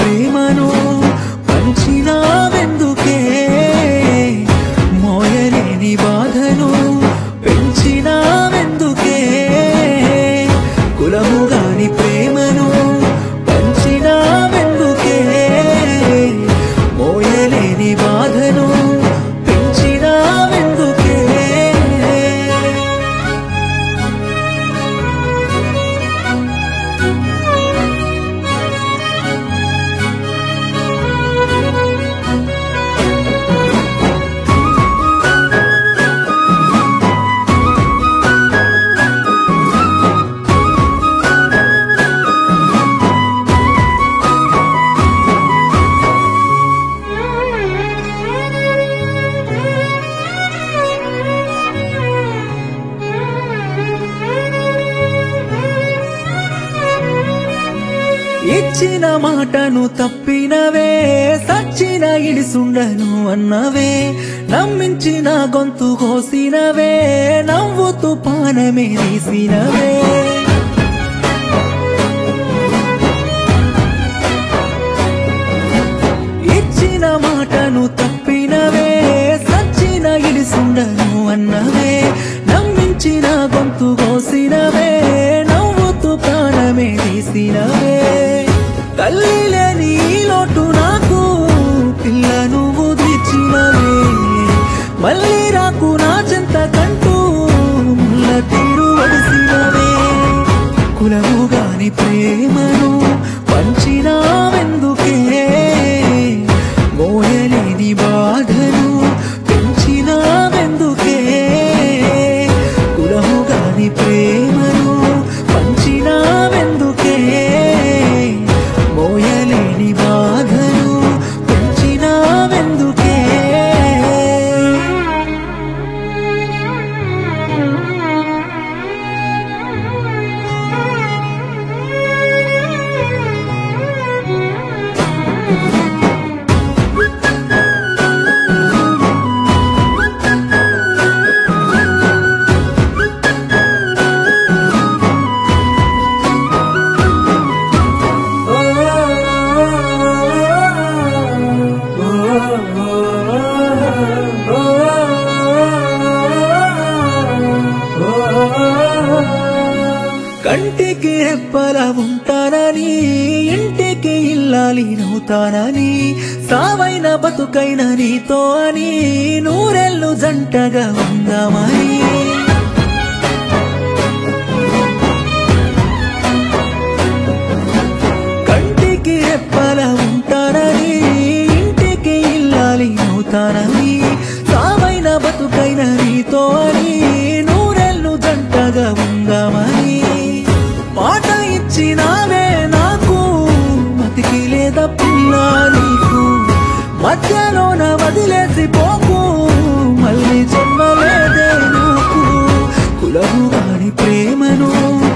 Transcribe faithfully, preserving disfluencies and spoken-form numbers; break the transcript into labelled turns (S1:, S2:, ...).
S1: ప్రేమను పంచినావెందుకే మోయలేని బాధను పెంచినావెందుకే కులము గాని ప్రేమను పంచినావెందుకే మోయలేని బాధను పెంచినావెందుకే ఇచ్చిన మాటను తప్పినవే సచ్చిన ఇడిసుండను అన్నవే నమ్మించిన గొంతు కోసినవే నవ్వుతూ పానమే తీసినవే ఇచ్చిన మాటను తప్పినవే సచ్చిన ఇడిసుండను అన్నవే నమ్మించిన గొంతు కోసినవే నవ్వుతూ ప్రాణమే తీసినవే తల్లి లేని లోటు నాకు పిల్ల నువ్వు తెచ్చినవే మళ్ళీ రాకు నా చెంత కంటూ ముళ్ళ తీరు వడిసినవే కులము గాని ప్రేమను పంచినావెందుకే మోయలేని బాధను పెంచినావెందుకే కులము గాని ప్రేమను పంచినావెందుకే మోయలేని బాధను పెంచినావెందుకే కంటికి రెప్పల ఉంటానని ఇంటికి ఇల్లాలి నవ్వుతానని సావైన బతుకైన నీతో అని నూరెళ్ళు జంటగా ఉందామని కంటికి రెప్పల ఉంటానని ఇంటికి ఇల్లాలి నవ్వుతానని సావైన బతుకైన నీతో అని నూరెళ్ళు జంటగా ఉందామని మాట ఇచ్చినావే నాకు మతికి లేదా పిల్ల నీకు మధ్యలోన వదిలేసి పోకు మళ్ళీ జన్మలేదే నాకు కులము గాని ప్రేమను